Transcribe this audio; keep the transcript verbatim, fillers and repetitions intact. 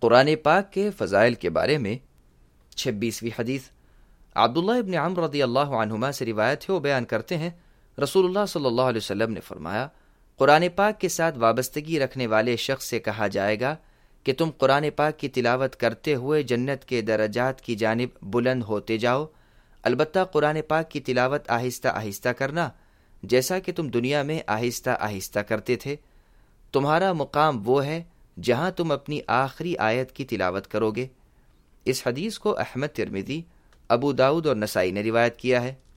कुरान पाक के फ़ज़ाइल के बारे में छब्बीसवीं हदीस अब्दुल्लाह इब्न अम्र रज़ियल्लाहु अन्हुमा से रिवायत है। वो बयान करते हैं, रसूलुल्लाह सल्लल्लाहु अलैहि वसल्लम ने फरमाया, कुरान पाक के साथ वाबस्तगी रखने वाले शख्स से कहा जाएगा कि तुम कुरान पाक की तिलावत करते हुए जन्नत के दरजात की जानिब बुलंद होते जाओ। अलबत्ता कुरान पाक की तिलावत आहिस्ता आहिस्ता करना, जैसा कि तुम दुनिया में आहिस्ता आहिस्ता करते थे। तुम्हारा मुकाम वो है जहां तुम अपनी आखिरी आयत की तिलावत करोगे। इस हदीस को अहमद, तिरमिज़ी, अबू दाऊद और नसाई ने रिवायत किया है।